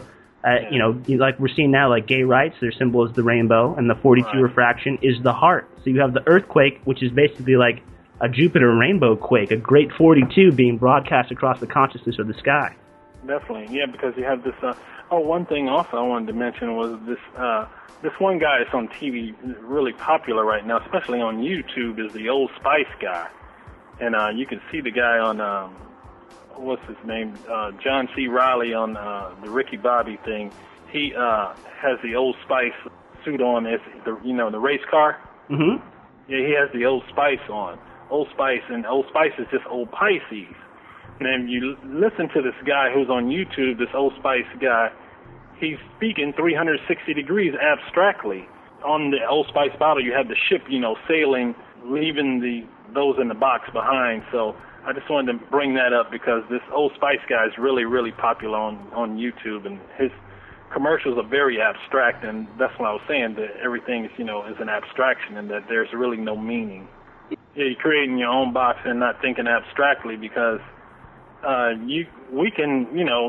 like we're seeing now, like gay rights, their symbol is the rainbow, and the 42 refraction is the heart. So you have the earthquake, which is basically like a Jupiter rainbow quake, a great 42 being broadcast across the consciousness of the sky. Definitely, yeah, because you have this. One thing also I wanted to mention was this one guy that's on TV, really popular right now, especially on YouTube, is the Old Spice guy, and you can see the guy on. What's his name? John C. Reilly on the Ricky Bobby thing. He has the Old Spice suit on, as the race car. Mm-hmm. Yeah, he has the Old Spice on. Old Spice, and Old Spice is just Old Pisces. And then you listen to this guy who's on YouTube, this Old Spice guy. He's speaking 360 degrees abstractly. On the Old Spice bottle, you have the ship, sailing, leaving those in the box behind. So I just wanted to bring that up because this Old Spice guy is really, really popular on YouTube, and his commercials are very abstract, and that's what I was saying, that everything is, is an abstraction, and that there's really no meaning. Yeah, you're creating your own box and not thinking abstractly, because we can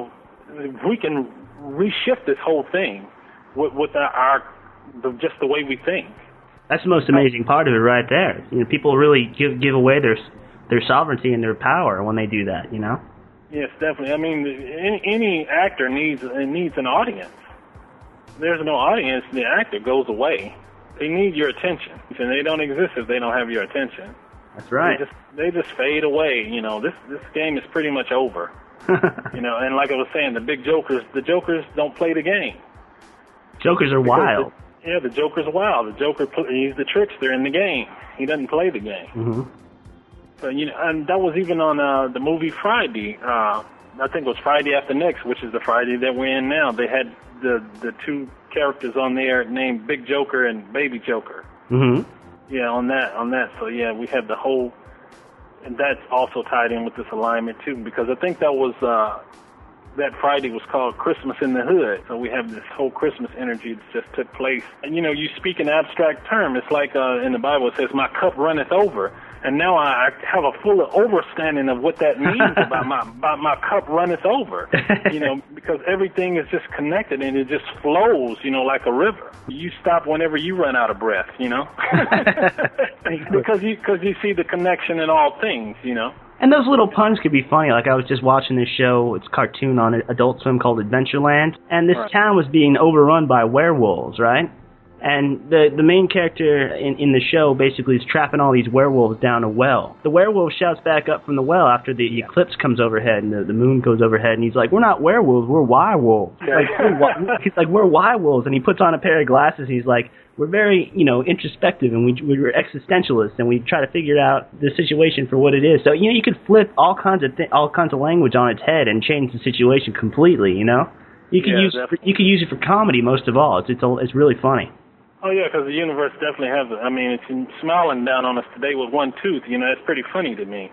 reshift this whole thing with just the way we think. That's the most amazing part of it right there. People really give away their sovereignty and their power when they do that, Yes, definitely. I mean, any actor needs an audience. If there's no audience, the actor goes away. They need your attention, and they don't exist if they don't have your attention. That's right. They just fade away. This game is pretty much over. And like I was saying, the Jokers don't play the game. Jokers are wild. The Joker's wild. The Joker, he's the trickster in the game. He doesn't play the game. Mm-hmm. But, and that was even on the movie Friday. I think it was Friday After Next, which is the Friday that we're in now. They had the two characters on there named Big Joker and Baby Joker. Mm-hmm. Yeah, on that. So, yeah, we had the whole... And that's also tied in with this alignment, too, because I think that was... that Friday was called Christmas in the Hood. So we have this whole Christmas energy that just took place. And, you speak an abstract term. It's like in the Bible, it says, my cup runneth over. And now I have a full understanding of what that means about my cup runneth over. Because everything is just connected and it just flows, like a river. You stop whenever you run out of breath, because you see the connection in all things, And those little puns could be funny. Like I was just watching this show, it's a cartoon on Adult Swim called Adventureland, and this town was being overrun by werewolves, right? And the main character in the show basically is trapping all these werewolves down a well. The werewolf shouts back up from the well after the eclipse comes overhead and the moon goes overhead, and he's like, "We're not werewolves, we're wirewolves." He's like, "We're wirewolves," and he puts on a pair of glasses. He's like, "We're very, introspective, and we're existentialists, and we try to figure out the situation for what it is." So you could flip all kinds of language on its head and change the situation completely. You could use it for comedy most of all. It's really funny. Oh yeah, because the universe definitely has. I mean, it's smiling down on us today with one tooth. You know, that's pretty funny to me.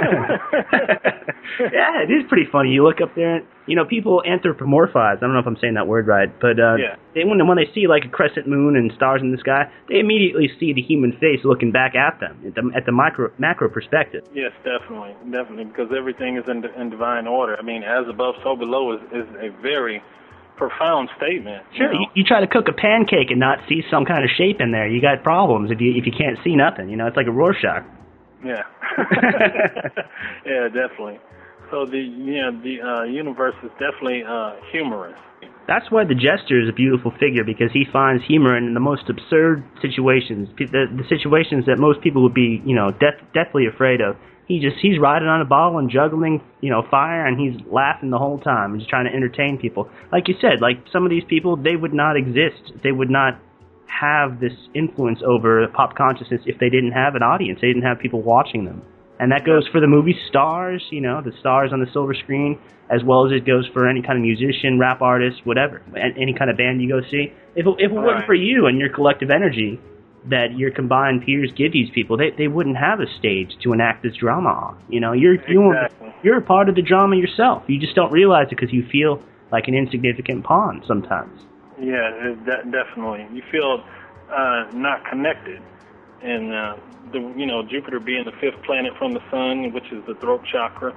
Yeah, it is pretty funny. You look up there, and people anthropomorphize. I don't know if I'm saying that word right, but when they see like a crescent moon and stars in the sky, they immediately see the human face looking back at them at the macro perspective. Yes, definitely, because everything is in divine order. I mean, as above, so below is a very profound statement. Sure, you try to cook a pancake and not see some kind of shape in there, you got problems if you can't see nothing. It's like a Rorschach. Yeah. Yeah, definitely. So the universe is definitely humorous. That's why the Jester is a beautiful figure, because he finds humor in the most absurd situations, the situations that most people would be deathly afraid of. He's riding on a ball and juggling, fire, and he's laughing the whole time and just trying to entertain people. Like you said, like some of these people, they would not exist. They would not have this influence over pop consciousness if they didn't have an audience. They didn't have people watching them. And that goes for the movie stars, the stars on the silver screen, as well as it goes for any kind of musician, rap artist, whatever, any kind of band you go see. If it wasn't for you and your collective energy that your combined peers give these people, they wouldn't have a stage to enact this drama on. You're a part of the drama yourself. You just don't realize it because you feel like an insignificant pawn sometimes. Yeah, definitely. You feel not connected, and Jupiter being the fifth planet from the sun, which is the throat chakra.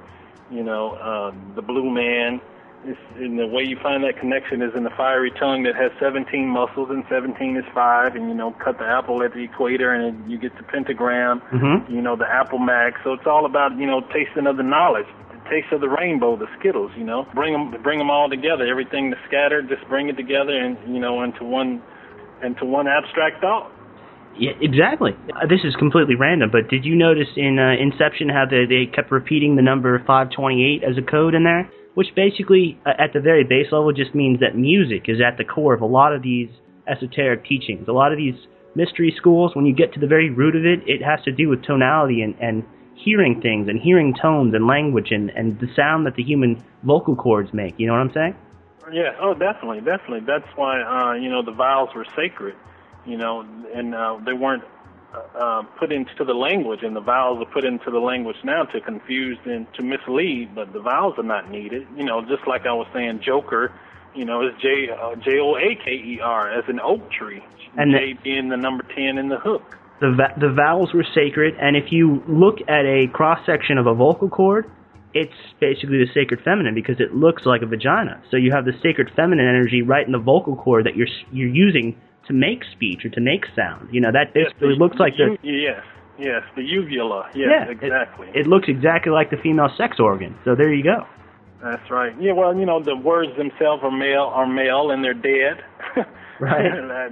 The blue man. In the way you find that connection is in the fiery tongue that has 17 muscles, and 17 is 5, and cut the apple at the equator and you get the pentagram, the apple mac. So it's all about tasting of the knowledge, the taste of the rainbow, the Skittles. Bring them all together. Everything that's scattered, just bring it together and into one abstract thought. Yeah, exactly. This is completely random, but did you notice in Inception how they kept repeating the number 528 as a code in there? Which basically, at the very base level, just means that music is at the core of a lot of these esoteric teachings. A lot of these mystery schools, when you get to the very root of it, it has to do with tonality and hearing things and hearing tones and language and the sound that the human vocal cords make. You know what I'm saying? Yeah, oh, definitely. That's why, the vowels were sacred, and they weren't put into the language, and the vowels are put into the language now to confuse and to mislead, but the vowels are not needed. Just like I was saying, Joker, is Joaker, as an oak tree, and J being the number 10 in the hook. The vowels were sacred, and if you look at a cross-section of a vocal cord, it's basically the sacred feminine because it looks like a vagina. So you have the sacred feminine energy right in the vocal cord that you're using to make speech or to make sound. That basically looks like the... Yes, the uvula. Yes, exactly. It looks exactly like the female sex organ. So there you go. That's right. Yeah, well, the words themselves are male and they're dead. Right.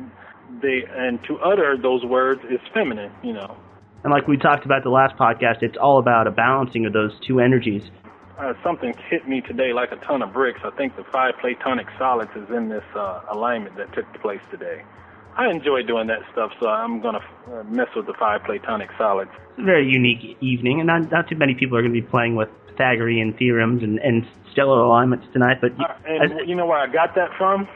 And to utter those words is feminine, And like we talked about the last podcast, it's all about a balancing of those two energies. Something hit me today like a ton of bricks. I think the 5 Platonic solids is in this alignment that took place today. I enjoy doing that stuff, so I'm going to mess with the 5 Platonic solids. It's a very unique evening, and not too many people are going to be playing with Pythagorean theorems and stellar alignments tonight. But you know where I got that from?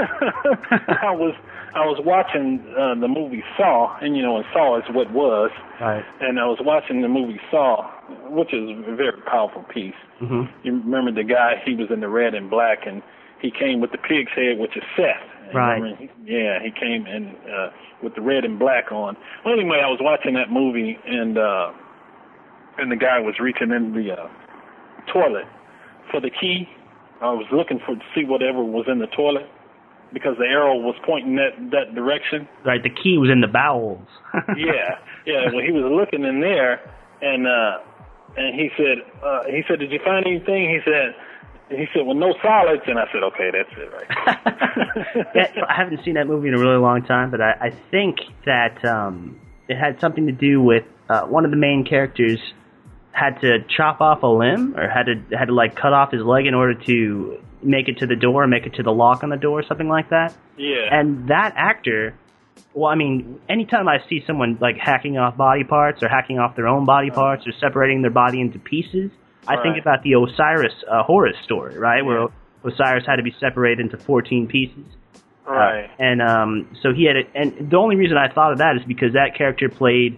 I was watching the movie Saw, and and Saw is what was. Right. And I was watching the movie Saw, which is a very powerful piece. Mm-hmm. You remember the guy? He was in the red and black, and he came with the pig's head, which is Seth. Right. He came in with the red and black on. Well, anyway, I was watching that movie, and the guy was reaching in the toilet for the key. I was looking to see whatever was in the toilet because the arrow was pointing that direction. Right, the key was in the bowels. Yeah. Well, he was looking in there, and he said, "Did you find anything?" He said, "Well, no solids," and I said, "Okay, that's it, right." I haven't seen that movie in a really long time, but I think that it had something to do with one of the main characters had to chop off a limb or had to like cut off his leg in order to make it to the door, make it to the lock on the door, something like that. Yeah. And that actor, well, I mean, anytime I see someone like hacking off body parts or hacking off their own body parts or separating their body into pieces, I think about the Osiris Horus story, right, where Osiris had to be separated into 14 pieces. Right. So he had and the only reason I thought of that is because that character played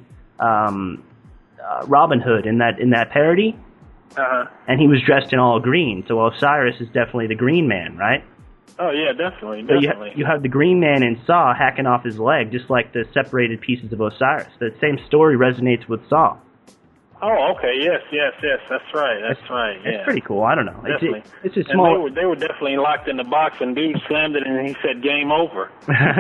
Robin Hood in that parody. And he was dressed in all green, so Osiris is definitely the Green Man, right? Oh yeah, definitely. So you have the Green Man in Saw hacking off his leg, just like the separated pieces of Osiris. The same story resonates with Saw. Oh, okay. Yes. That's right. Yeah. It's pretty cool. I don't know. Definitely. It's a small. And they were definitely locked in the box, and dude slammed it, and he said, "Game over."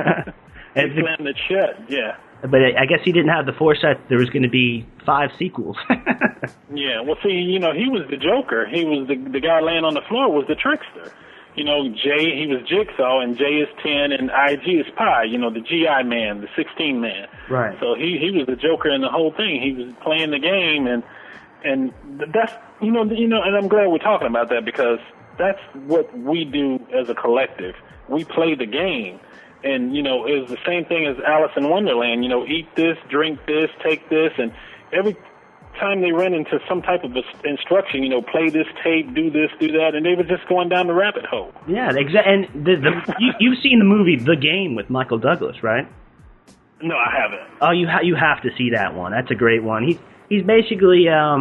He slammed it shut. Yeah. But I guess he didn't have the foresight that there was going to be 5 sequels. Yeah. Well, see, he was the Joker. He was the guy laying on the floor was the trickster. J, he was Jigsaw, and J is 10, and IG is Pi, the GI man, the 16 man. Right. So he was the Joker in the whole thing. He was playing the game, and that's, and I'm glad we're talking about that, because that's what we do as a collective. We play the game. And, it was the same thing as Alice in Wonderland, eat this, drink this, take this, and every time they ran into some type of instruction, play this tape, do this, do that, and they were just going down the rabbit hole. Yeah, exactly. And you've seen the movie The Game with Michael Douglas, right? No, I haven't. Oh, you have to see that one. That's a great one. He's basically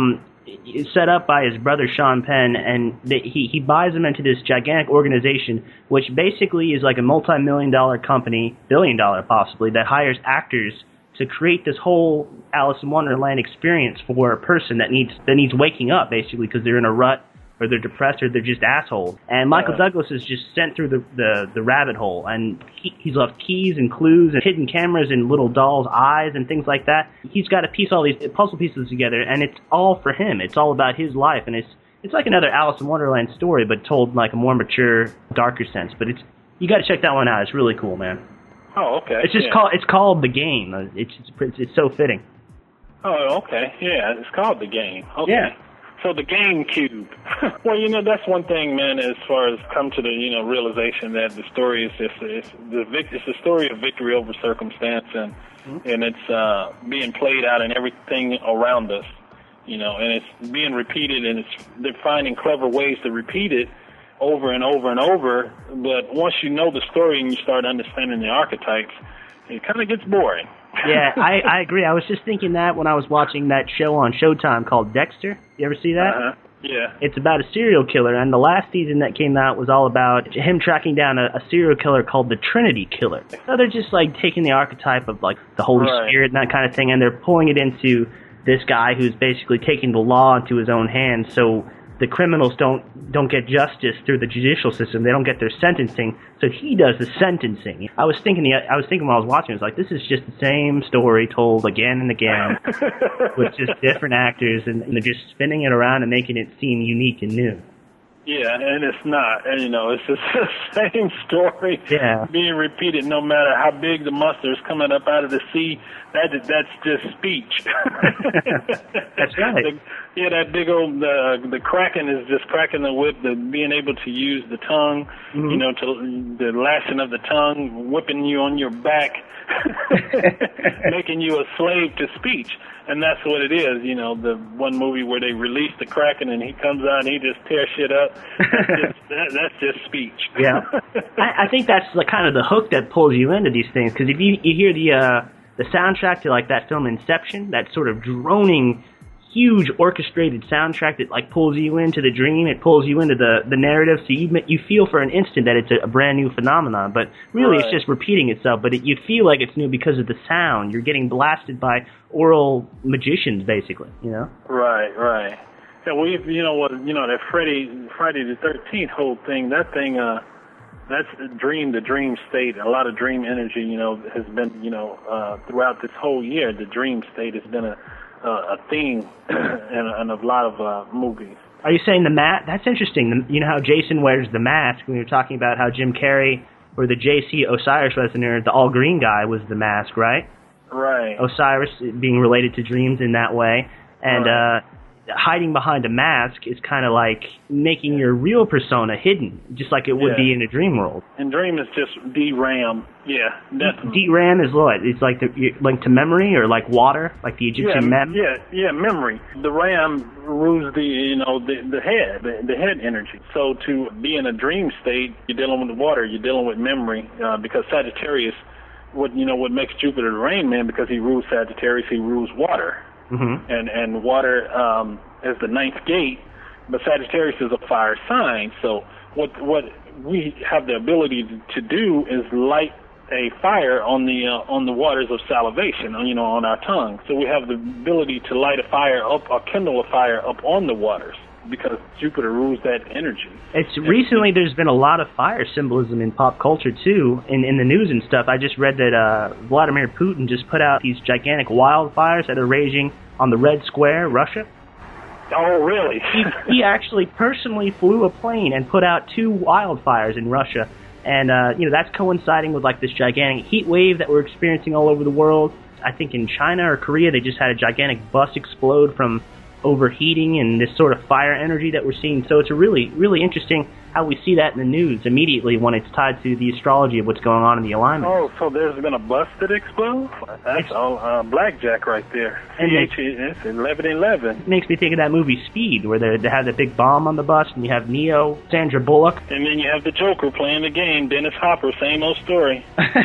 set up by his brother Sean Penn, and he buys him into this gigantic organization, which basically is like a multi-million-dollar company, billion-dollar possibly, that hires actors to create this whole Alice in Wonderland experience for a person that needs waking up, basically, because they're in a rut, or they're depressed, or they're just assholes. And Michael Douglas is just sent through the rabbit hole, and he's left keys and clues and hidden cameras in little dolls' eyes and things like that. He's got to piece all these puzzle pieces together, and it's all for him. It's all about his life, and it's like another Alice in Wonderland story, but told in like a more mature, darker sense. But you got to check that one out. It's really cool, man. Oh, okay. It's called The Game. It's so fitting. Oh, okay. Yeah, it's called The Game. Okay. Yeah. So the GameCube. Well, that's one thing, man, as far as come to the, realization that the story is it's the story of victory over circumstance, and it's being played out in everything around us, and it's being repeated, and they're finding clever ways to repeat it over and over and over. But once you know the story and you start understanding the archetypes, it kind of gets boring. Yeah, I agree. I was just thinking that when I was watching that show on Showtime called Dexter. You ever see that? Yeah. It's about a serial killer, and the last season that came out was all about him tracking down a serial killer called the Trinity Killer. So they're just like taking the archetype of like the Holy Spirit and that kind of thing, and they're pulling it into this guy who's basically taking the law into his own hands, so the criminals don't get justice through the judicial system. They don't get their sentencing, so he does the sentencing. I was thinking when I was watching, I was like, this is just the same story told again and again with just different actors, and they're just spinning it around and making it seem unique and new. Yeah, and it's not. And, it's just the same story being repeated no matter how big the monster is coming up out of the sea. That's just speech. That's right. That big old, the Kraken is just cracking the whip, being able to use the tongue, to the lashing of the tongue, whipping you on your back, making you a slave to speech. And that's what it is, the one movie where they release the Kraken and he comes out and he just tears shit up. That's just speech. Yeah. I think that's the kind of the hook that pulls you into these things, because if you hear the soundtrack to like that film Inception, that sort of droning, huge orchestrated soundtrack that like pulls you into the dream, it pulls you into the narrative, so you feel for an instant that it's a brand new phenomenon, but really it's just repeating itself, but you feel like it's new because of the sound. You're getting blasted by oral magicians, basically, Right. Yeah, well, that Friday the 13th whole thing, that's the dream state. A lot of dream energy, has been, throughout this whole year. The dream state has been a theme in a lot of movies. Are you saying the mask? That's interesting. You know how Jason wears the mask when you're talking about how Jim Carrey or the J.C. Osiris Resnick, the all green guy, was the mask, right? Right. Osiris being related to dreams in that way, and hiding behind a mask is kind of like making your real persona hidden, just like it would be in a dream world. And dream is just DRAM. Yeah, definitely. DRAM is what? It's like linked to memory, or like water, like the Egyptian map? Yeah, memory. The RAM rules the head energy. So to be in a dream state, you're dealing with water, you're dealing with memory, because Sagittarius, what makes Jupiter the rain man, because he rules Sagittarius, he rules water. Mm-hmm. And water is the ninth gate, but Sagittarius is a fire sign. So what we have the ability to do is light a fire on the waters of salivation, on our tongue. So we have the ability to light a fire up, or kindle a fire up on the waters, because Jupiter rules that energy. Recently there's been a lot of fire symbolism in pop culture too, in the news and stuff. I just read that Vladimir Putin just put out these gigantic wildfires that are raging on the Red Square, Russia. Oh, really? he actually personally flew a plane and put out 2 wildfires in Russia. And, that's coinciding with, like, this gigantic heat wave that we're experiencing all over the world. I think in China or Korea, they just had a gigantic bus explode from overheating and this sort of fire energy that we're seeing. So it's really, really interesting how we see that in the news immediately when it's tied to the astrology of what's going on in the alignment. Oh, so there's been a bus that exploded? That's all blackjack right there. And it's 11/11. It makes me think of that movie Speed, where they have the big bomb on the bus, and you have Neo, Sandra Bullock. And then you have the Joker playing the game, Dennis Hopper, same old story.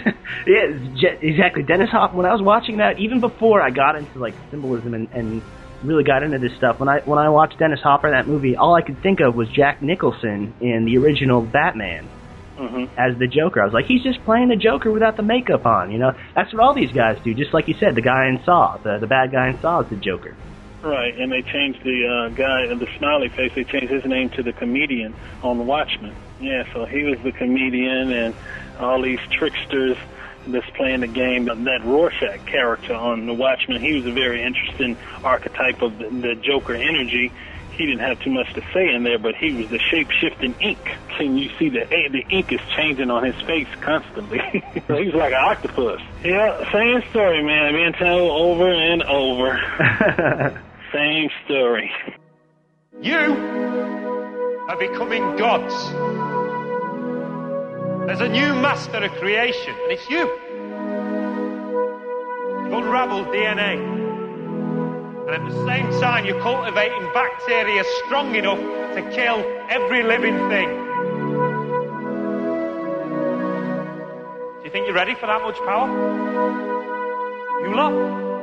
Yeah, exactly. Dennis Hopper, when I was watching that, even before I got into, like, symbolism and really got into this stuff, when I watched Dennis Hopper in that movie, all I could think of was Jack Nicholson in the original Batman as the Joker. I was like, he's just playing the Joker without the makeup on, That's what all these guys do, just like you said, the guy in Saw, the bad guy in Saw is the Joker. Right, and they changed the guy, the smiley face, they changed his name to the comedian on Watchmen. Yeah, so he was the comedian, and all these tricksters that's playing the game. That Rorschach character on The Watchmen, he was a very interesting archetype of the Joker energy. He didn't have too much to say in there, but he was the shape-shifting ink. Can you see the ink is changing on his face constantly? So he's like an octopus. Yeah, same story, man. Being told over and over. Same story. You are becoming gods. There's a new master of creation, and it's you. You've unraveled DNA. And at the same time, you're cultivating bacteria strong enough to kill every living thing. Do you think you're ready for that much power? You lot?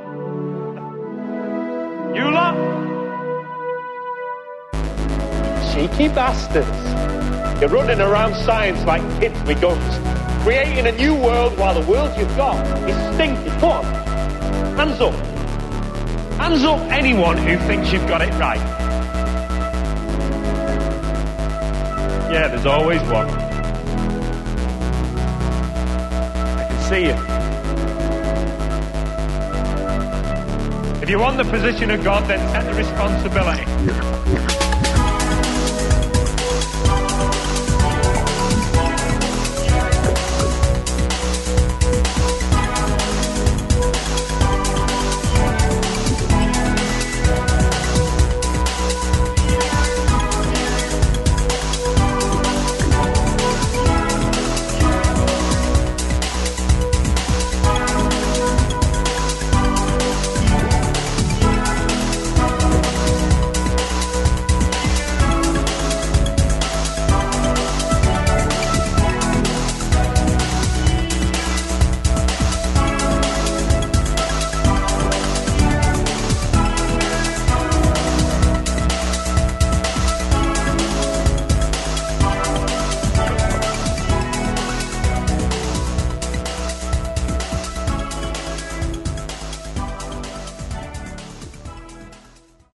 You lot? Cheeky bastards. You're running around science like kids with guns, creating a new world while the world you've got is stinking. Come on, hands up. Hands up anyone who thinks you've got it right. Yeah, there's always one. I can see you. If you want the position of God, then take the responsibility.